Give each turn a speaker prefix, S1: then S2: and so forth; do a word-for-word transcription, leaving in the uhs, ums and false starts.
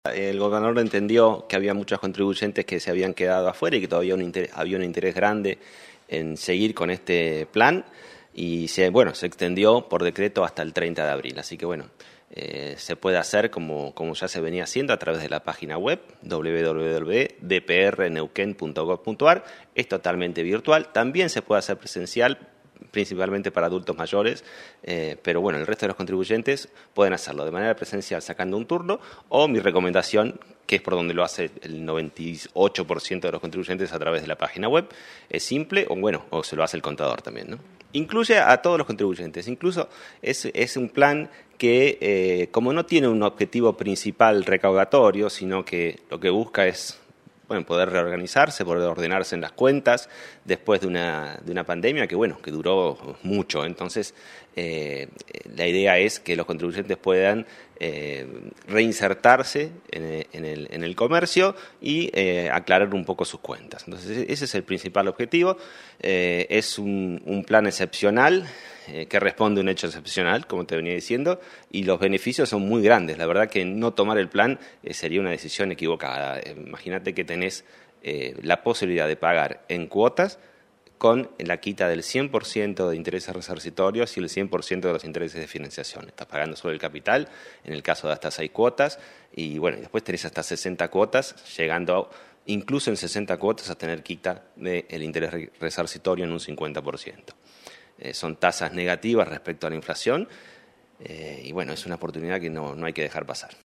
S1: El gobernador entendió que había muchos contribuyentes que se habían quedado afuera y que todavía un interés, había un interés grande en seguir con este plan y se, bueno, se extendió por decreto hasta el treinta de abril. Así que bueno, eh, se puede hacer como, como ya se venía haciendo a través de la página web doble u doble u doble u punto d p r neuquén punto gov punto a r. Es totalmente virtual. También se puede hacer presencial, principalmente para adultos mayores, eh, pero bueno, el resto de los contribuyentes pueden hacerlo de manera presencial sacando un turno, o mi recomendación, que es por donde lo hace el noventa y ocho por ciento de los contribuyentes a través de la página web, es simple, o bueno, o se lo hace el contador también, ¿no? Incluye a todos los contribuyentes, incluso es, es un plan que, eh, como no tiene un objetivo principal recaudatorio, sino que lo que busca es bueno, poder reorganizarse, poder ordenarse en las cuentas después de una, de una pandemia que, bueno, que duró mucho. Entonces, eh, la idea es que los contribuyentes puedan eh, reinsertarse en, en, el, en el comercio y eh, aclarar un poco sus cuentas. Entonces, ese es el principal objetivo. Eh, es un, un plan excepcional eh, que responde a un hecho excepcional, como te venía diciendo, y los beneficios son muy grandes. La verdad que no tomar el plan eh, sería una decisión equivocada. Eh, imagínate que tenés eh, la posibilidad de pagar en cuotas con la quita del cien por ciento de intereses resarcitorios y el cien por ciento de los intereses de financiación. Estás pagando sobre el capital, en el caso de hasta seis cuotas, y bueno, después tenés hasta sesenta cuotas, llegando a, incluso en sesenta cuotas a tener quita del interés resarcitorio en un cincuenta por ciento. Eh, son tasas negativas respecto a la inflación, eh, y bueno, es una oportunidad que no, no hay que dejar pasar.